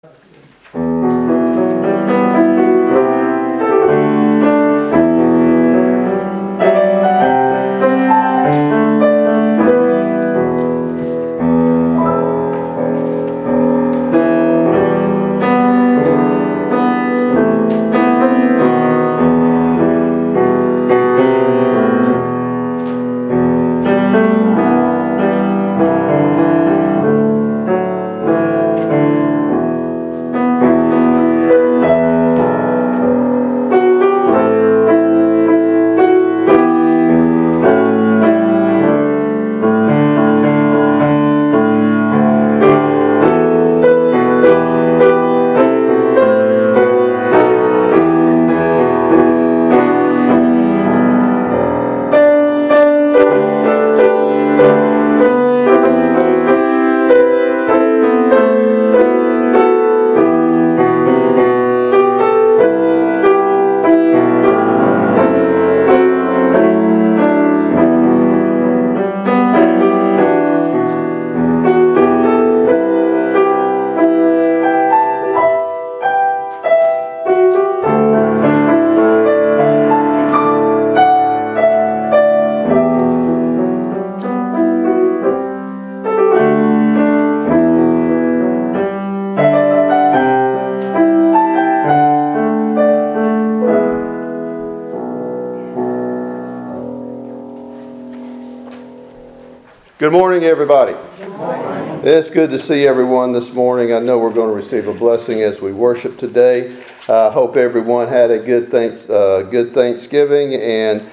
Good morning, everybody. Good morning. It's good to see everyone this morning. I know we're going to receive a blessing as we worship today. I hope everyone had a good Thanksgiving, and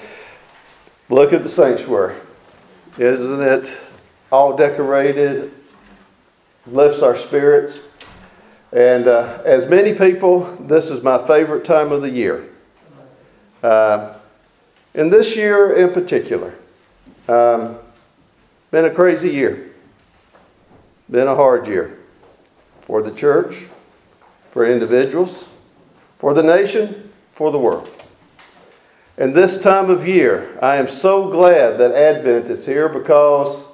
look at the sanctuary. Isn't it all decorated? Lifts our spirits. And as many people, this is my favorite time of the year. And this year in particular. Been a crazy year. Been a hard year for the church, for individuals, for the nation, for the world. And this time of year, I am so glad that Advent is here, because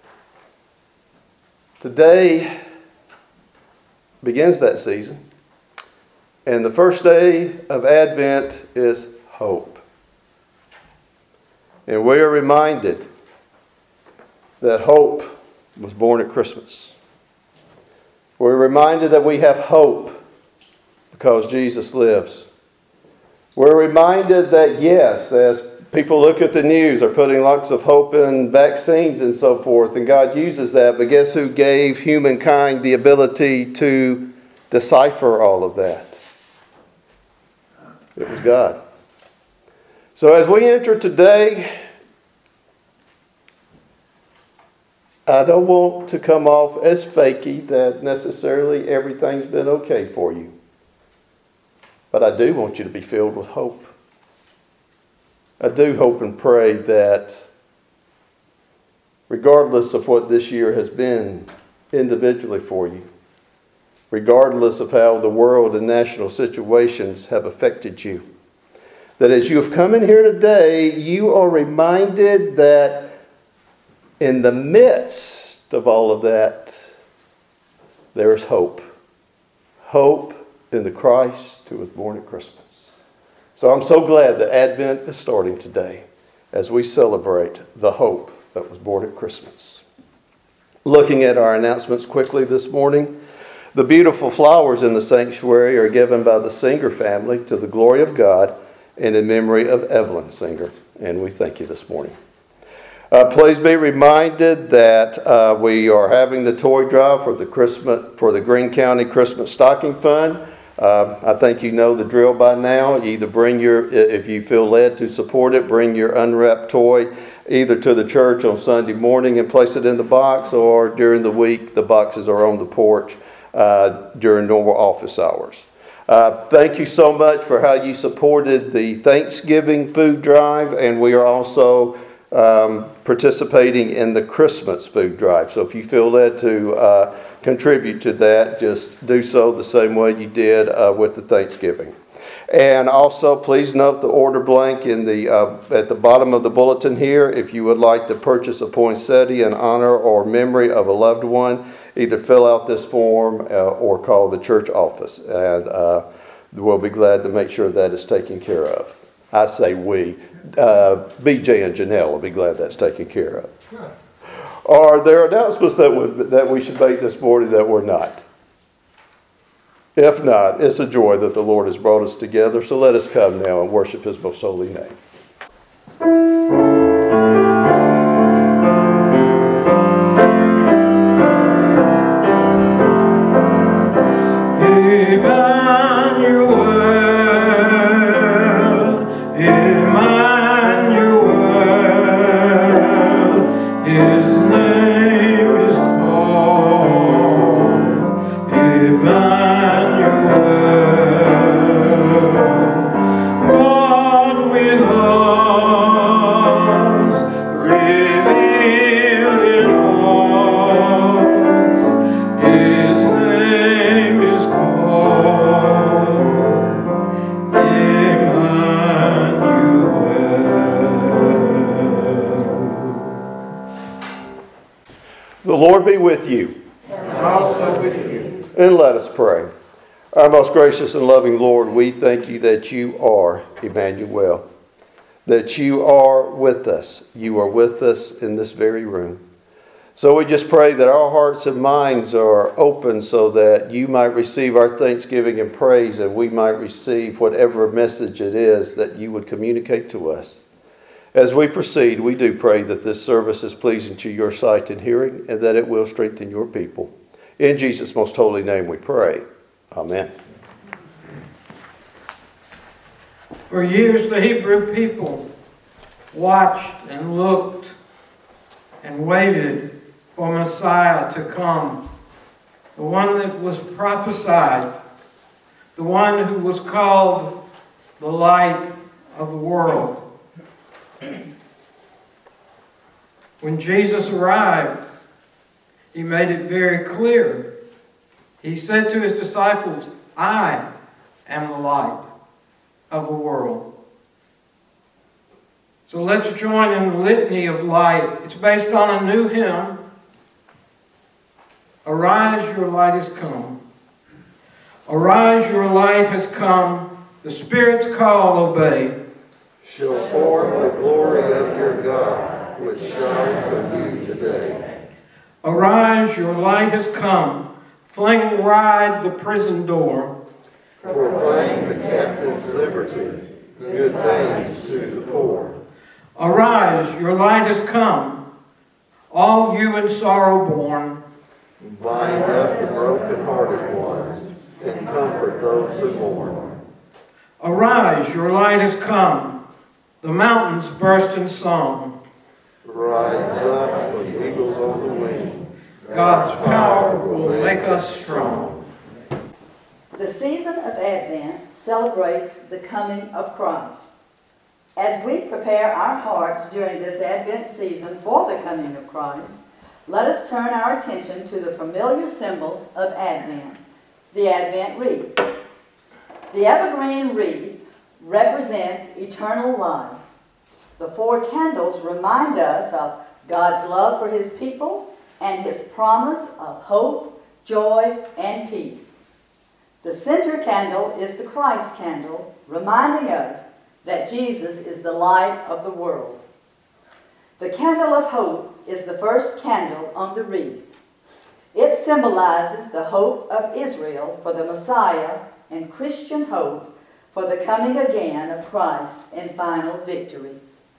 today begins that season. And the first day of Advent is hope. And we are reminded that hope was born at Christmas. We're reminded that we have hope because Jesus lives. We're reminded that, yes, as people look at the news, are putting lots of hope in vaccines and so forth, and God uses that, but guess who gave humankind the ability to decipher all of that? It was God. So as we enter today, I don't want to come off as fakey that necessarily everything's been okay for you. But I do want you to be filled with hope. I do hope and pray that regardless of what this year has been individually for you, regardless of how the world and national situations have affected you, that as you have come in here today, you are reminded that in the midst of all of that, there is hope. Hope in the Christ who was born at Christmas. So I'm so glad that Advent is starting today as we celebrate the hope that was born at Christmas. Looking at our announcements quickly this morning, the beautiful flowers in the sanctuary are given by the Singer family to the glory of God and in memory of Evelyn Singer. And we thank you this morning. Please be reminded that we are having the toy drive for the Greene County Christmas Stocking Fund. I think you know the drill by now. Either if you feel led to support it, bring your unwrapped toy either to the church on Sunday morning and place it in the box, or during the week the boxes are on the porch during normal office hours. Thank you so much for how you supported the Thanksgiving food drive, and we are also participating in the Christmas food drive. So if you feel led to contribute to that, just do so the same way you did with the Thanksgiving. And also, please note the order blank in at the bottom of the bulletin here. If you would like to purchase a poinsettia in honor or memory of a loved one, either fill out this form or call the church office. And we'll be glad to make sure that is taken care of. I say we. BJ and Janelle will be glad that's taken care of. Are there announcements that we should make this morning that we're not? If not, it's a joy that the Lord has brought us together. So let us come now and worship His most holy name. The Lord be with you. And also with you. And let us pray. Our most gracious and loving Lord, we thank you that you are Emmanuel, that you are with us. You are with us in this very room. So we just pray that our hearts and minds are open so that you might receive our thanksgiving and praise, and we might receive whatever message it is that you would communicate to us. As we proceed, we do pray that this service is pleasing to your sight and hearing, and that it will strengthen your people. In Jesus' most holy name we pray. Amen. For years the Hebrew people watched and looked and waited for Messiah to come, the one that was prophesied, the one who was called the light of the world. When Jesus arrived, he made it very clear. He said to his disciples, I am the light of the world. So let's join in the litany of light. It's based on a new hymn. Arise, your light has come. Arise, your light has come. The Spirit's call obey. Show forth the glory of your God, which shines on you today. Arise, your light has come. Fling wide the prison door. Proclaim the captive's liberty, good things to the poor. Arise, your light has come. All you in sorrow born. Bind up the broken-hearted ones, and comfort those who mourn. Arise, your light has come. The mountains burst in song. Rise up with eagles on the wing. God's power will make us strong. The season of Advent celebrates the coming of Christ. As we prepare our hearts during this Advent season for the coming of Christ, let us turn our attention to the familiar symbol of Advent, the Advent wreath. The evergreen wreath represents eternal life. The 4 candles remind us of God's love for His people and His promise of hope, joy, and peace. The center candle is the Christ candle, reminding us that Jesus is the light of the world. The candle of hope is the first candle on the wreath. It symbolizes the hope of Israel for the Messiah and Christian hope for the coming again of Christ and final victory.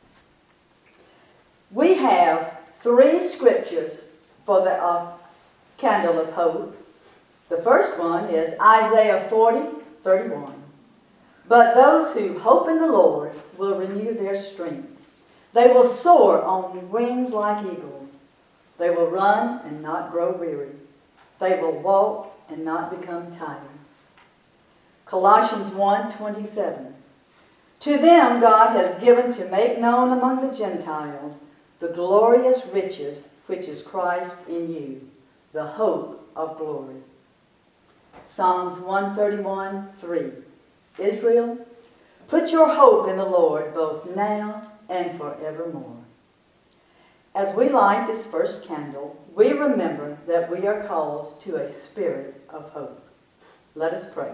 We have 3 scriptures for the candle of hope. The first one is Isaiah 40:31. But those who hope in the Lord will renew their strength. They will soar on wings like eagles. They will run and not grow weary. They will walk and not become tired. Colossians 1:27. To them God has given to make known among the Gentiles the glorious riches which is Christ in you, the hope of glory. Psalms 131:3. Israel, put your hope in the Lord both now and forevermore. As we light this first candle, we remember that we are called to a spirit of hope. Let us pray.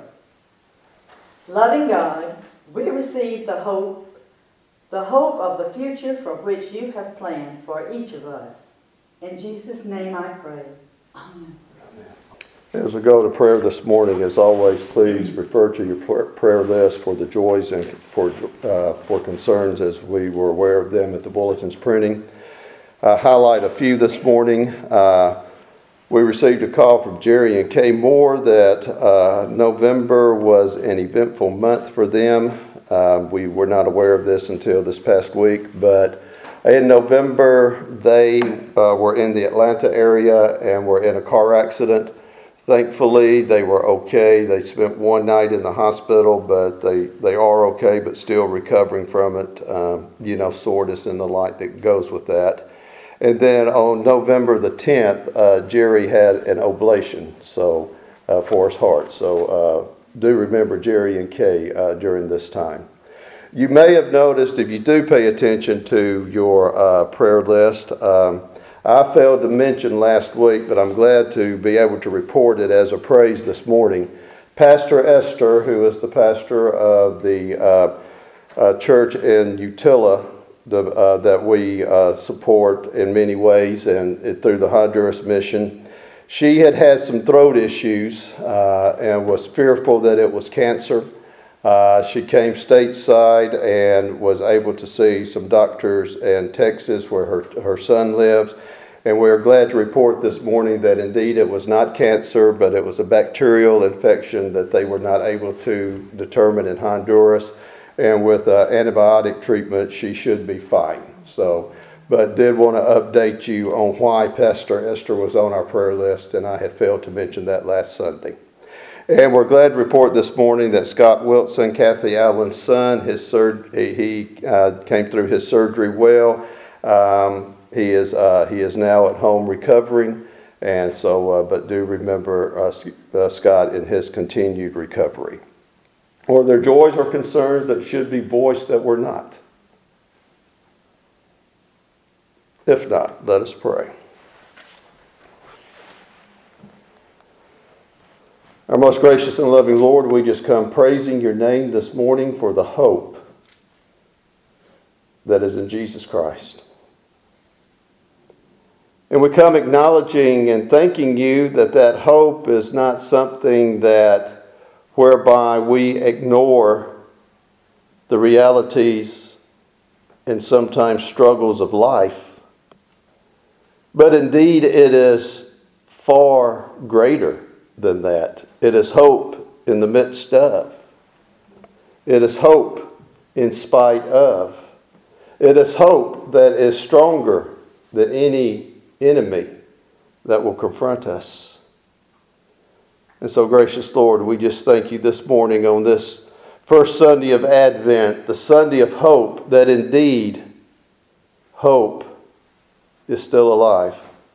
Loving God, we receive the hope of the future for which you have planned for each of us. In Jesus' name I pray. Amen. As we go to prayer this morning, as always, please refer to your prayer list for the joys and for concerns as we were aware of them at the bulletin's printing. Highlight a few this morning. We received a call from Jerry and Kay Moore that November was an eventful month for them. We were not aware of this until this past week, but in November they were in the Atlanta area and were in a car accident. Thankfully, they were okay. They spent one night in the hospital, but they are okay, but still recovering from it. Soreness and the like that goes with that. And then on November the 10th, Jerry had an oblation for his heart. So do remember Jerry and Kay during this time. You may have noticed, if you do pay attention to your prayer list, I failed to mention last week, but I'm glad to be able to report it as a praise this morning. Pastor Esther, who is the pastor of the church in Utila that we support in many ways and through the Honduras mission, she had some throat issues and was fearful that it was cancer. She came stateside and was able to see some doctors in Texas where her son lives. And we're glad to report this morning that indeed it was not cancer, but it was a bacterial infection that they were not able to determine in Honduras. And with antibiotic treatment, she should be fine. But did want to update you on why Pastor Esther was on our prayer list, and I had failed to mention that last Sunday. And we're glad to report this morning that Scott Wilson, Kathy Allen's son, he came through his surgery well. He is now at home recovering, and but do remember Scott in his continued recovery. Or there joys or concerns that should be voiced that were not? If not, let us pray. Our most gracious and loving Lord, we just come praising your name this morning for the hope that is in Jesus Christ. And we come acknowledging and thanking you that hope is not something whereby we ignore the realities and sometimes struggles of life. But indeed it is far greater than that. It is hope in the midst of. It is hope in spite of. It is hope that is stronger than any enemy that will confront us. And so, gracious Lord, we just thank you this morning on this first Sunday of Advent, the Sunday of hope, that indeed hope is still alive.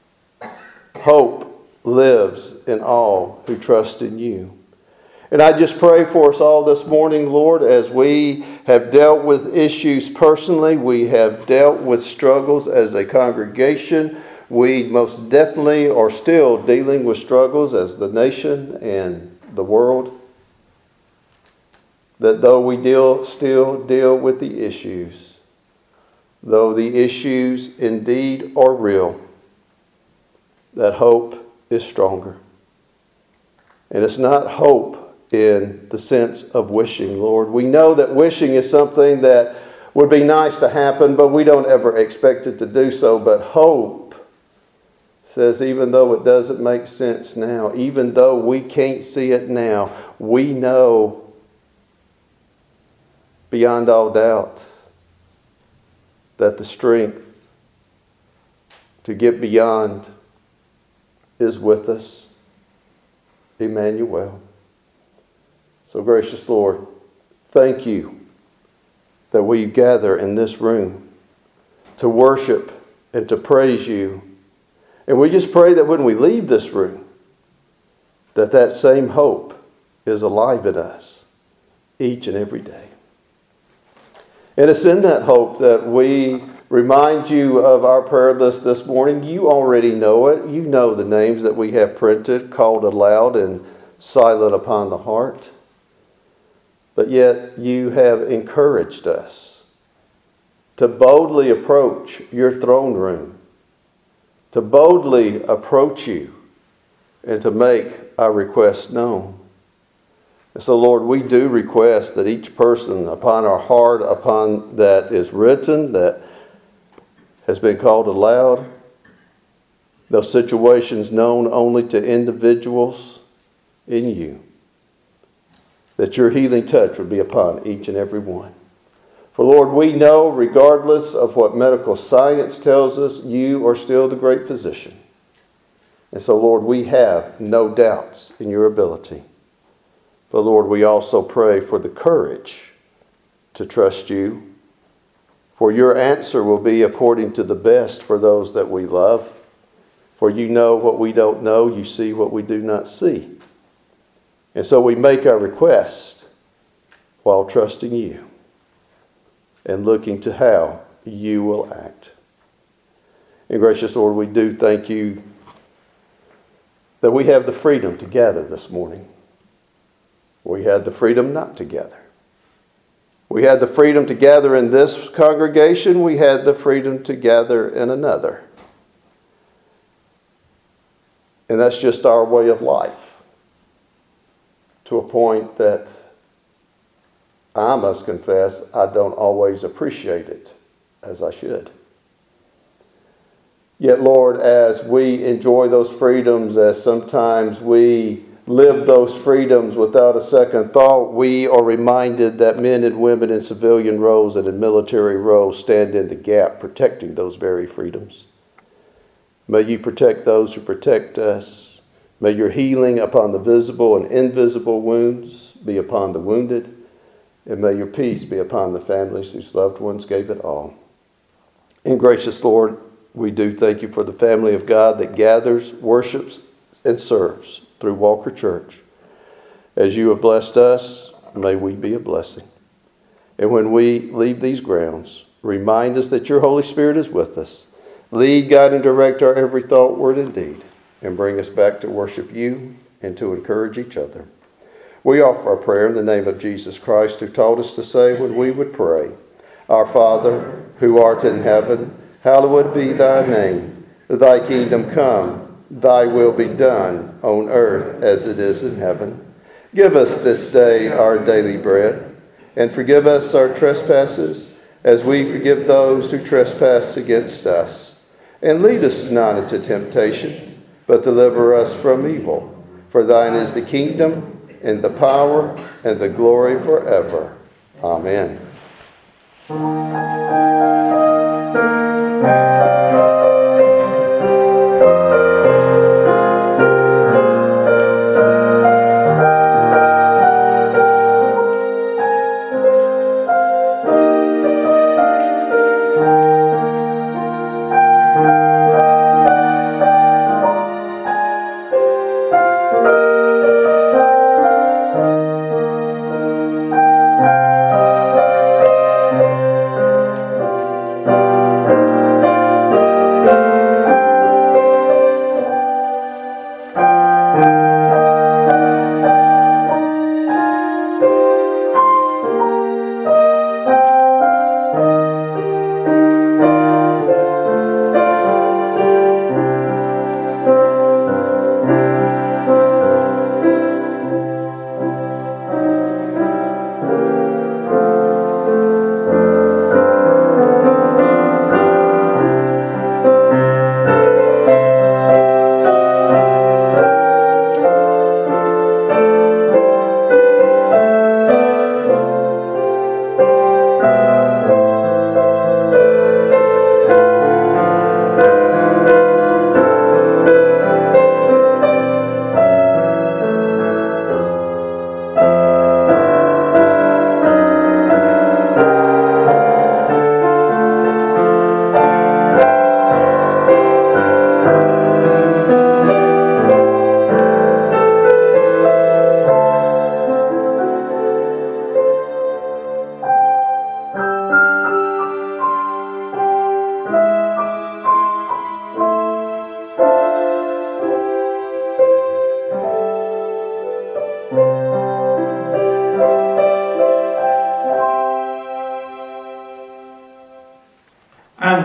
Hope lives in all who trust in you. And I just pray for us all this morning, Lord, as we have dealt with issues personally, we have dealt with struggles as a congregation. We most definitely are still dealing with struggles as the nation and the world. That though we still deal with the issues, though the issues indeed are real, that hope is stronger. And it's not hope in the sense of wishing, Lord. We know that wishing is something that would be nice to happen, but we don't ever expect it to do so. But hope says even though it doesn't make sense now, even though we can't see it now, we know beyond all doubt that the strength to get beyond is with us. Emmanuel. So gracious Lord, thank you that we gather in this room to worship and to praise you. And we just pray that when we leave this room, that same hope is alive in us each and every day. And it's in that hope that we remind you of our prayer list this morning. You already know it. You know the names that we have printed, called aloud, and silent upon the heart. But yet you have encouraged us to boldly approach your throne room, to boldly approach you, and to make our requests known. And so, Lord, we do request that each person upon our heart, upon that is written, that has been called aloud, those situations known only to individuals in you, that your healing touch would be upon each and every one. For Lord, we know, regardless of what medical science tells us, you are still the great physician. And so, Lord, we have no doubts in your ability. But Lord, we also pray for the courage to trust you. For your answer will be according to the best for those that we love. For you know what we don't know, you see what we do not see. And so we make our request while trusting you and looking to how you will act. And gracious Lord, we do thank you that we have the freedom to gather this morning. We had the freedom not to gather. We had the freedom to gather in this congregation. We had the freedom to gather in another. And that's just our way of life. To a point that I must confess I don't always appreciate it as I should. Yet, Lord, as we enjoy those freedoms, as sometimes we live those freedoms without a second thought, we are reminded that men and women in civilian roles and in military roles stand in the gap protecting those very freedoms. May you protect those who protect us. May your healing upon the visible and invisible wounds be upon the wounded. And may your peace be upon the families whose loved ones gave it all. And gracious Lord, we do thank you for the family of God that gathers, worships, and serves through Walker Church. As you have blessed us, may we be a blessing. And when we leave these grounds, remind us that your Holy Spirit is with us. Lead, guide, and direct our every thought, word, and deed. And bring us back to worship you and to encourage each other. We offer our prayer in the name of Jesus Christ, who taught us to say when we would pray, Our Father, who art in heaven, hallowed be thy name. Thy kingdom come, thy will be done on earth as it is in heaven. Give us this day our daily bread, and forgive us our trespasses as we forgive those who trespass against us. And lead us not into temptation, but deliver us from evil. For thine is the kingdom, and the power, and the glory forever. Amen.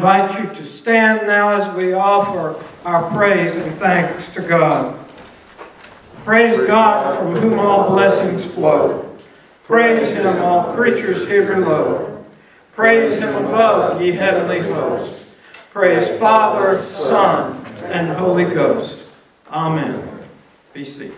invite you to stand now as we offer our praise and thanks to God. Praise God, from whom all blessings flow. Praise Him, all creatures here below. Praise Him above, ye heavenly hosts. Praise Father, Son, and Holy Ghost. Amen. Be seated.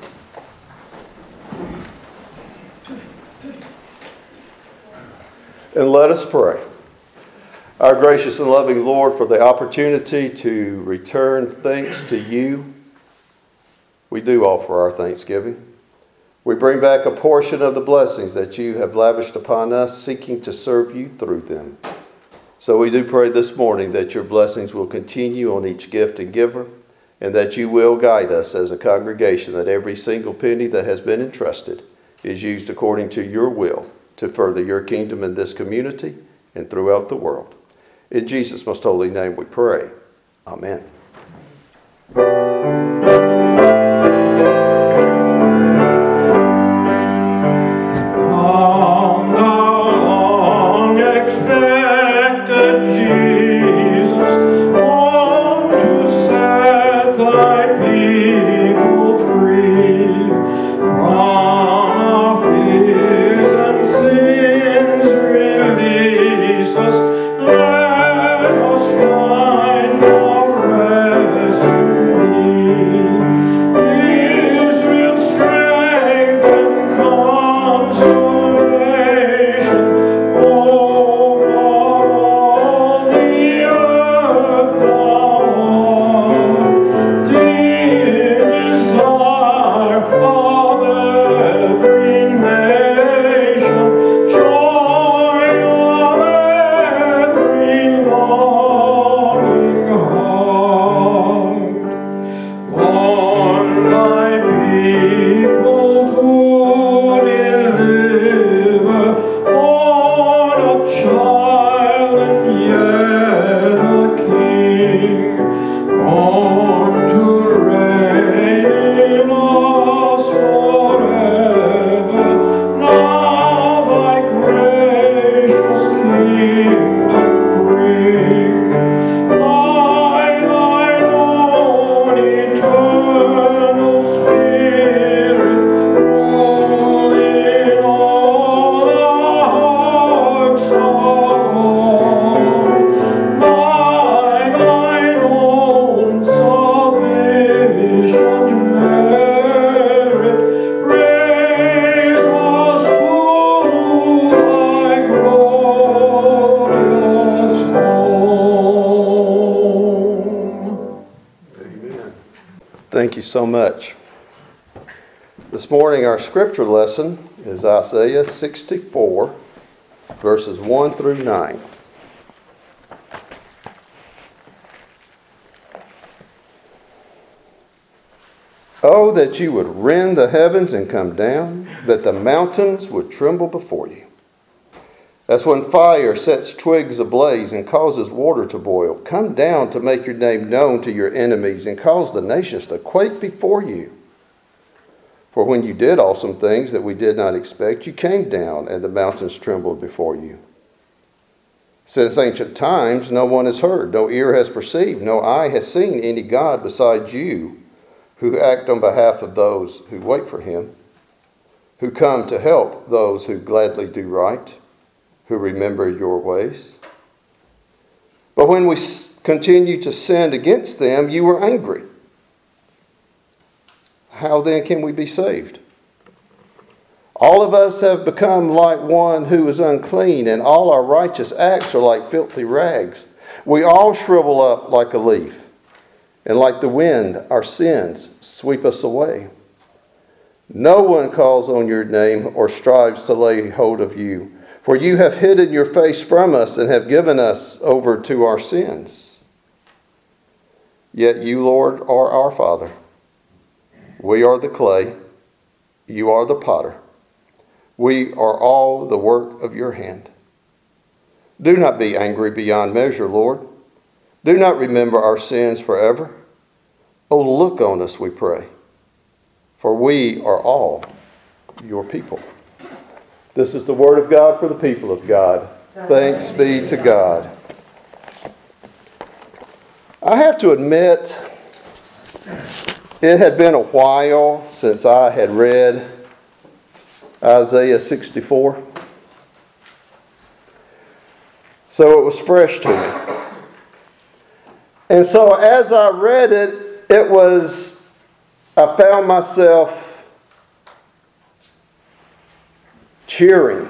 And let us pray. Our gracious and loving Lord, for the opportunity to return thanks to you, we do offer our thanksgiving. We bring back a portion of the blessings that you have lavished upon us, seeking to serve you through them. So we do pray this morning that your blessings will continue on each gift and giver, and that you will guide us as a congregation, that every single penny that has been entrusted is used according to your will to further your kingdom in this community and throughout the world. In Jesus' most holy name we pray. Amen. Thank you so much. This morning our scripture lesson is Isaiah 64, verses 1 through 9. Oh, that you would rend the heavens and come down, that the mountains would tremble before you. As when fire sets twigs ablaze and causes water to boil, come down to make your name known to your enemies and cause the nations to quake before you. For when you did awesome things that we did not expect, you came down and the mountains trembled before you. Since ancient times, no one has heard, no ear has perceived, no eye has seen any God besides you, who act on behalf of those who wait for him, who come to help those who gladly do right, who remember your ways. But when we continue to sin against them, you were angry. How then can we be saved? All of us have become like one who is unclean, and all our righteous acts are like filthy rags. We all shrivel up like a leaf, and like the wind, our sins sweep us away. No one calls on your name or strives to lay hold of you, for you have hidden your face from us and have given us over to our sins. Yet you, Lord, are our Father. We are the clay. You are the potter. We are all the work of your hand. Do not be angry beyond measure, Lord. Do not remember our sins forever. Oh, look on us, we pray, for we are all your people. This is the word of God for the people of God. Thanks be to God. I have to admit, it had been a while since I had read Isaiah 64. So it was fresh to me. And so as I read it, I found myself cheering.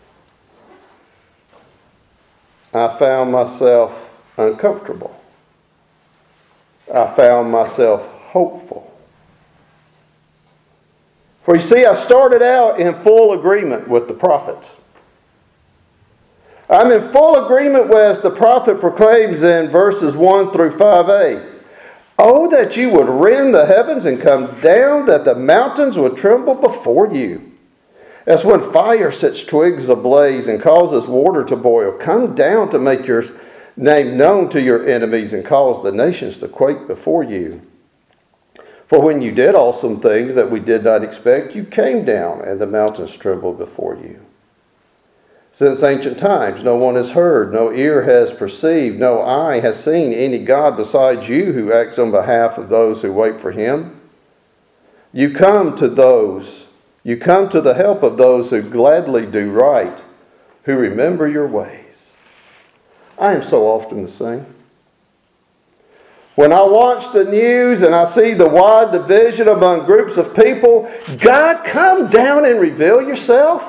I found myself uncomfortable. I found myself hopeful. For you see, I started out in full agreement with the prophet. I'm in full agreement with, as the prophet proclaims in verses 1 through 5a. Oh, that you would rend the heavens and come down, that the mountains would tremble before you. As when fire sets twigs ablaze and causes water to boil, come down to make your name known to your enemies and cause the nations to quake before you. For when you did awesome things that we did not expect, you came down and the mountains trembled before you. Since ancient times, no one has heard, no ear has perceived, no eye has seen any God besides you who acts on behalf of those who wait for him. You come to the help of those who gladly do right, who remember your ways. I am so often the same. When I watch the news and I see the wide division among groups of people, God, come down and reveal yourself.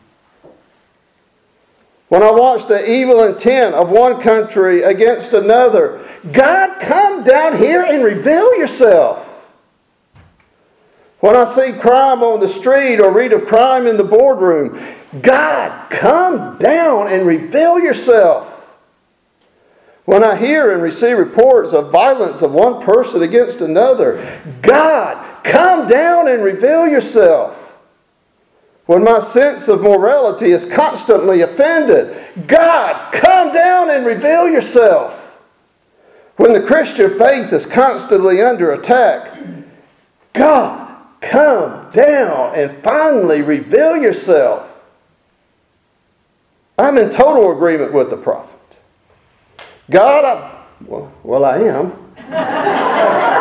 When I watch the evil intent of one country against another, God, come down here and reveal yourself. When I see crime on the street or read of crime in the boardroom, God, come down and reveal yourself. When I hear and receive reports of violence of one person against another, God, come down and reveal yourself. When my sense of morality is constantly offended, God, come down and reveal yourself. When the Christian faith is constantly under attack, God, come down and finally reveal yourself. I'm in total agreement with the prophet. God, I am.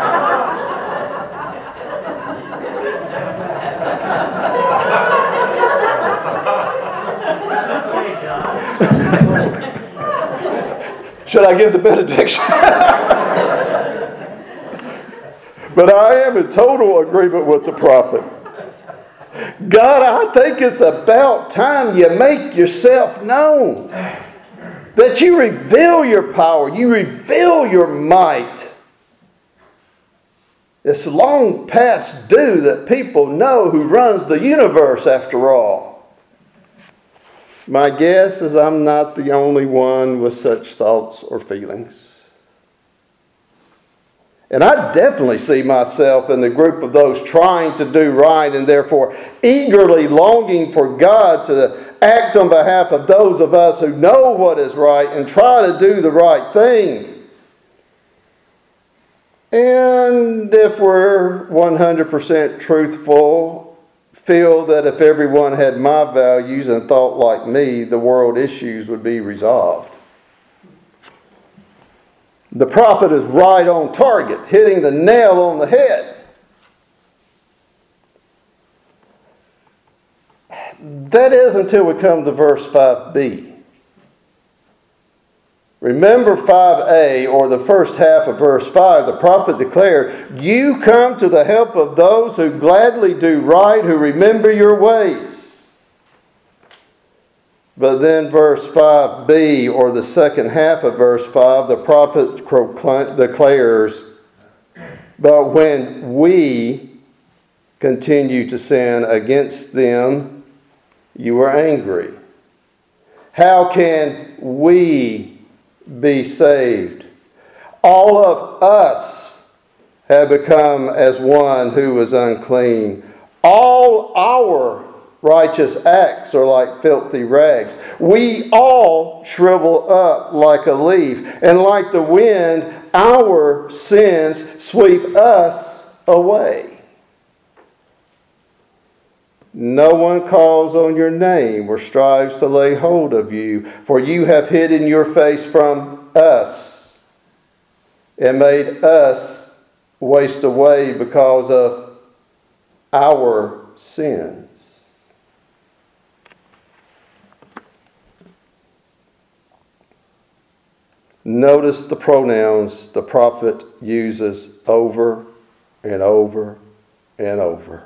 Should I give the benediction? But I am in total agreement with the prophet. God, I think it's about time you make yourself known. That you reveal your power. You reveal your might. It's long past due that people know who runs the universe after all. My guess is I'm not the only one with such thoughts or feelings. And I definitely see myself in the group of those trying to do right and therefore eagerly longing for God to act on behalf of those of us who know what is right and try to do the right thing. And if we're 100% truthful, feel that if everyone had my values and thought like me, the world issues would be resolved. The prophet is right on target, hitting the nail on the head. That is until we come to verse 5b. Remember 5a, or the first half of verse 5, the prophet declared, you come to the help of those who gladly do right, who remember your ways. But then verse 5b, or the second half of verse 5, the prophet declares, but when we continue to sin against them, you are angry. How can we be saved? All of us have become as one who is unclean. All our righteous acts are like filthy rags. We all shrivel up like a leaf, and like the wind, our sins sweep us away. No one calls on your name or strives to lay hold of you, for you have hidden your face from us and made us waste away because of our sins. Notice the pronouns the prophet uses over and over and over.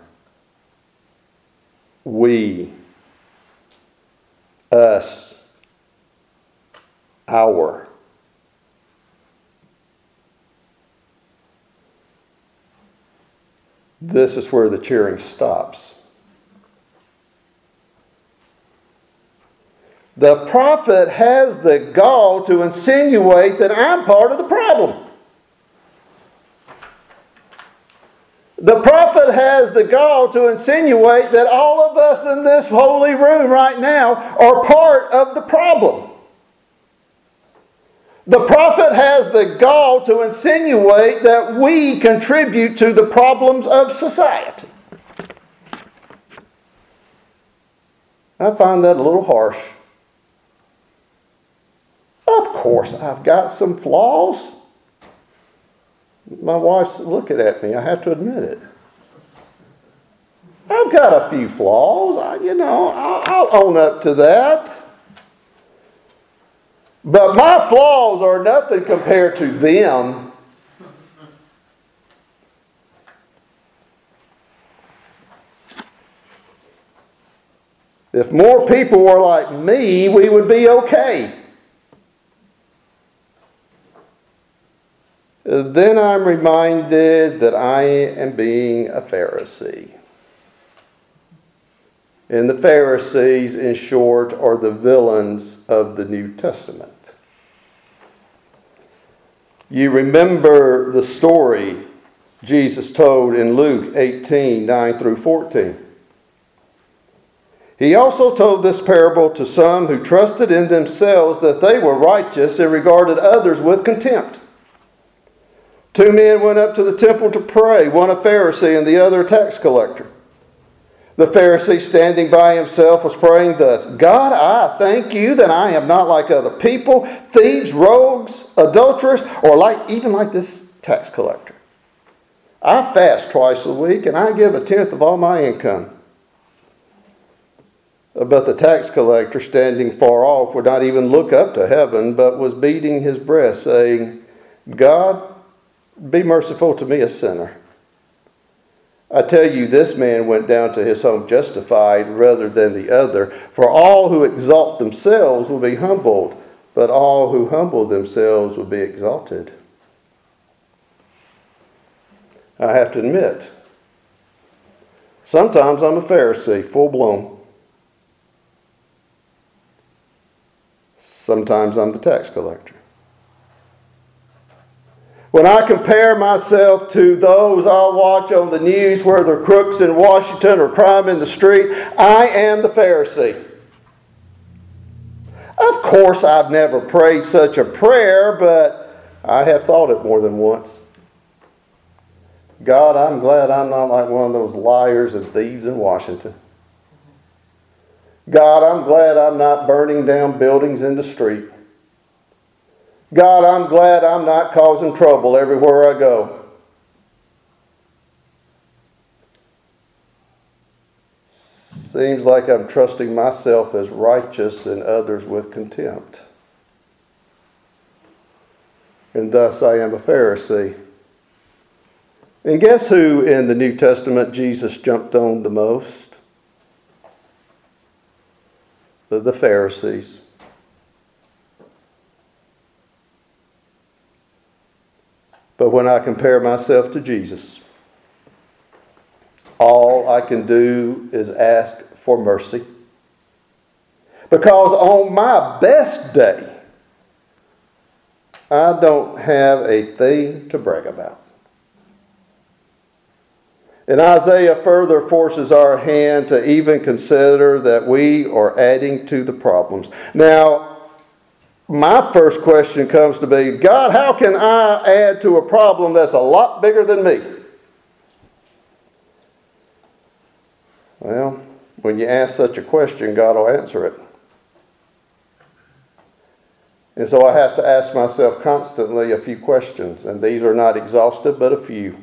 We, us, our. This is where the cheering stops. The prophet has the gall to insinuate that I'm part of the problem. The prophet has the gall to insinuate that all of us in this holy room right now are part of the problem. The prophet has the gall to insinuate that we contribute to the problems of society. I find that a little harsh. Of course, I've got some flaws. My wife's looking at me. I have to admit it. I've got a few flaws. I'll own up to that. But my flaws are nothing compared to them. If more people were like me, we would be okay. Then I'm reminded that I am being a Pharisee. And the Pharisees, in short, are the villains of the New Testament. You remember the story Jesus told in Luke 18, 9 through 14. He also told this parable to some who trusted in themselves that they were righteous and regarded others with contempt. 2 men went up to the temple to pray, one a Pharisee and the other a tax collector. The Pharisee, standing by himself, was praying thus: God, I thank you that I am not like other people, thieves, rogues, adulterers, or even like this tax collector. I fast twice a week and I give 1/10 of all my income. But the tax collector, standing far off, would not even look up to heaven, but was beating his breast, saying, God, be merciful to me, a sinner. I tell you, this man went down to his home justified rather than the other. For all who exalt themselves will be humbled, but all who humble themselves will be exalted. I have to admit, sometimes I'm a Pharisee, full blown. Sometimes I'm the tax collector. When I compare myself to those I watch on the news, whether crooks in Washington or crime in the street, I am the Pharisee. Of course, I've never prayed such a prayer, but I have thought it more than once. God, I'm glad I'm not like one of those liars and thieves in Washington. God, I'm glad I'm not burning down buildings in the street. God, I'm glad I'm not causing trouble everywhere I go. Seems like I'm trusting myself as righteous and others with contempt. And thus I am a Pharisee. And guess who in the New Testament Jesus jumped on the most? The Pharisees. But when I compare myself to Jesus, all I can do is ask for mercy. Because on my best day, I don't have a thing to brag about. And Isaiah further forces our hand to even consider that we are adding to the problems. Now, my first question comes to be, God, how can I add to a problem that's a lot bigger than me? Well, when you ask such a question, God will answer it. And so I have to ask myself constantly a few questions, and these are not exhaustive, but a few.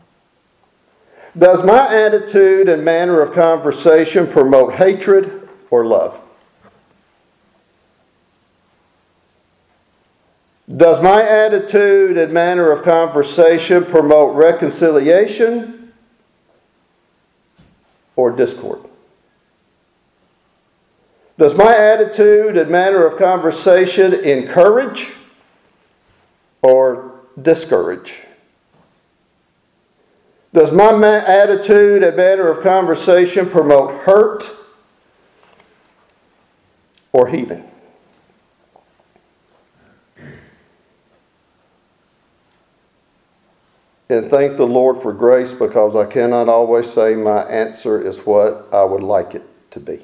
Does my attitude and manner of conversation promote hatred or love? Does my attitude and manner of conversation promote reconciliation or discord? Does my attitude and manner of conversation encourage or discourage? Does my attitude and manner of conversation promote hurt or healing? And thank the Lord for grace, because I cannot always say my answer is what I would like it to be.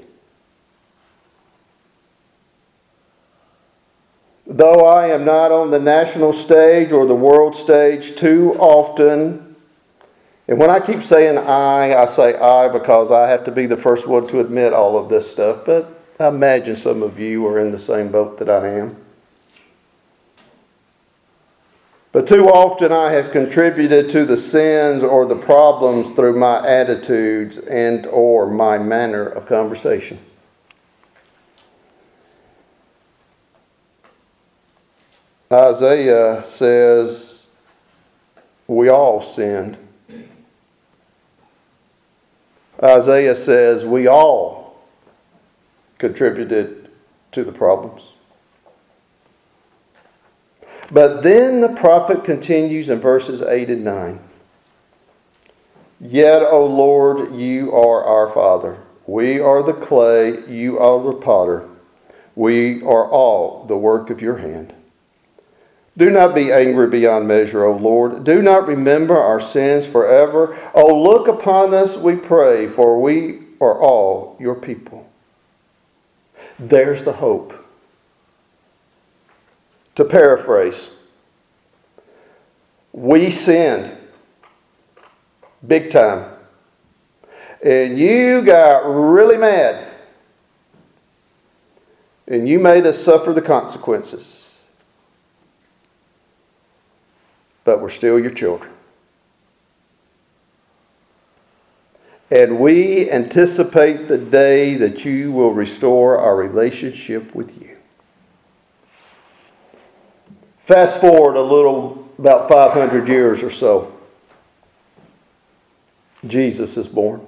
Though I am not on the national stage or the world stage too often, and when I keep saying I say I because I have to be the first one to admit all of this stuff, but I imagine some of you are in the same boat that I am. But too often I have contributed to the sins or the problems through my attitudes and or my manner of conversation. Isaiah says we all sinned. Isaiah says we all contributed to the problems. But then the prophet continues in verses 8 and 9. Yet, O Lord, you are our Father. We are the clay, you are the potter. We are all the work of your hand. Do not be angry beyond measure, O Lord. Do not remember our sins forever. O look upon us, we pray, for we are all your people. There's the hope. To paraphrase, we sinned big time. And you got really mad. And you made us suffer the consequences. But we're still your children. And we anticipate the day that you will restore our relationship with you. Fast forward a little, about 500 years or so. Jesus is born.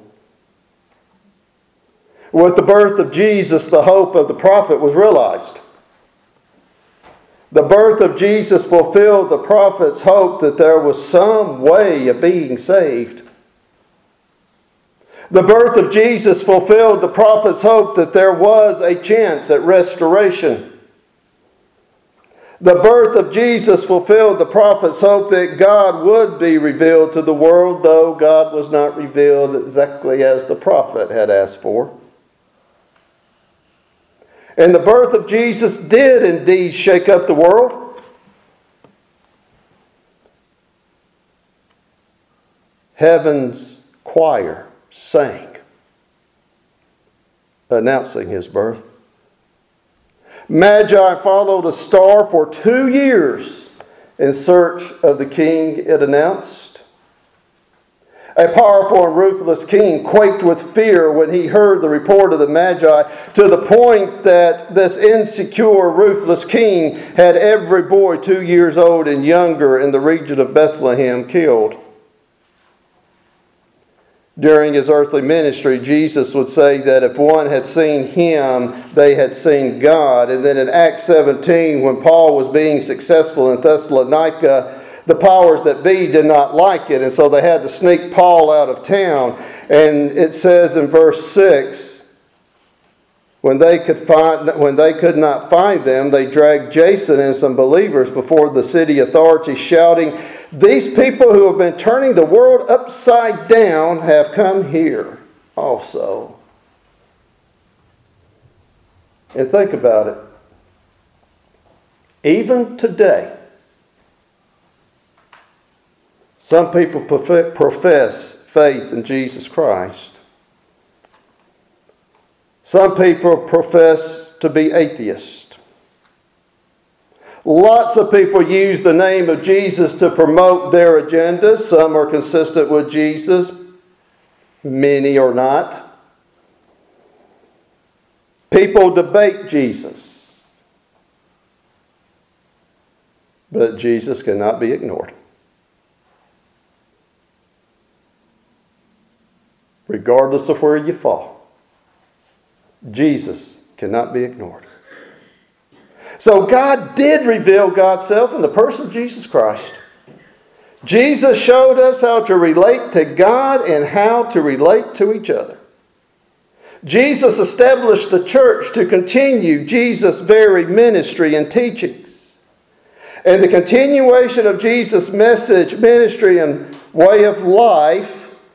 With the birth of Jesus, the hope of the prophet was realized. The birth of Jesus fulfilled the prophet's hope that there was some way of being saved. The birth of Jesus fulfilled the prophet's hope that there was a chance at restoration. The birth of Jesus fulfilled the prophet's hope that God would be revealed to the world, though God was not revealed exactly as the prophet had asked for. And the birth of Jesus did indeed shake up the world. Heaven's choir sang, announcing his birth. Magi followed a star for 2 years in search of the king it announced. A powerful and ruthless king quaked with fear when he heard the report of the Magi, to the point that this insecure, ruthless king had every boy 2 years old and younger in the region of Bethlehem killed. During his earthly ministry, Jesus would say that if one had seen him, they had seen God. And then in Acts 17, when Paul was being successful in Thessalonica, the powers that be did not like it, and so they had to sneak Paul out of town. And it says in verse 6, when they could not find them, they dragged Jason and some believers before the city authorities, shouting, "These people who have been turning the world upside down have come here also." And think about it. Even today, some people profess faith in Jesus Christ. Some people profess to be atheists. Lots of people use the name of Jesus to promote their agendas. Some are consistent with Jesus, many are not. People debate Jesus, but Jesus cannot be ignored. Regardless of where you fall, Jesus cannot be ignored. So God did reveal God's self in the person of Jesus Christ. Jesus showed us how to relate to God and how to relate to each other. Jesus established the church to continue Jesus' very ministry and teachings. And the continuation of Jesus' message, ministry, and way of life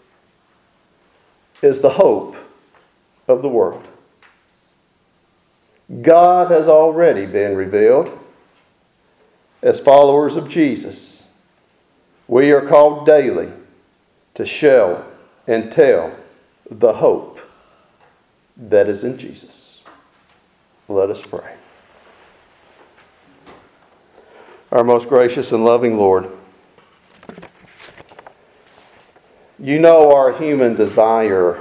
is the hope of the world. God has already been revealed. As followers of Jesus, we are called daily to show and tell the hope that is in Jesus. Let us pray. Our most gracious and loving Lord, you know our human desire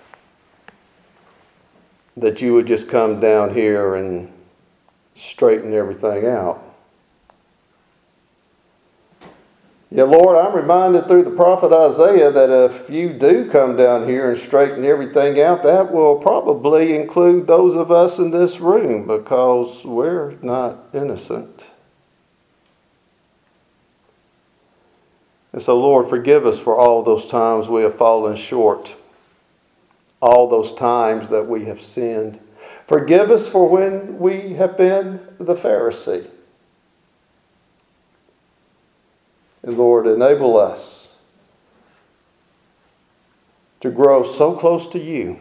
that you would just come down here and straighten everything out. Yeah, Lord, I'm reminded through the prophet Isaiah that if you do come down here and straighten everything out, that will probably include those of us in this room because we're not innocent. And so, Lord, forgive us for all those times we have fallen short. All those times that we have sinned. Forgive us for when we have been the Pharisee. And Lord, enable us to grow so close to you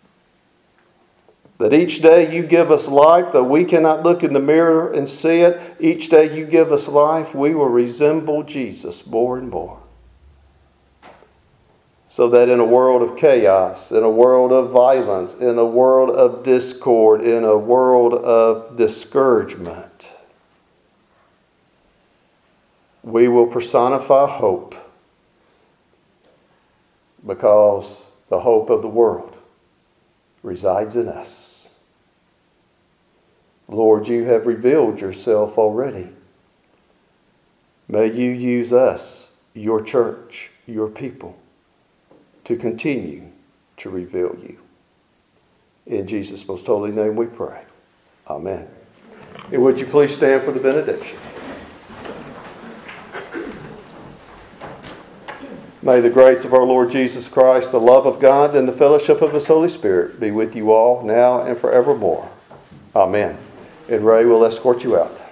that each day you give us life, though we cannot look in the mirror and see it. Each day you give us life, we will resemble Jesus more and more. So that in a world of chaos, in a world of violence, in a world of discord, in a world of discouragement, we will personify hope because the hope of the world resides in us. Lord, you have revealed yourself already. May you use us, your church, your people, to continue to reveal you. In Jesus' most holy name we pray. Amen. And would you please stand for the benediction? May the grace of our Lord Jesus Christ, the love of God, and the fellowship of His Holy Spirit be with you all now and forevermore. Amen. And Ray will escort you out.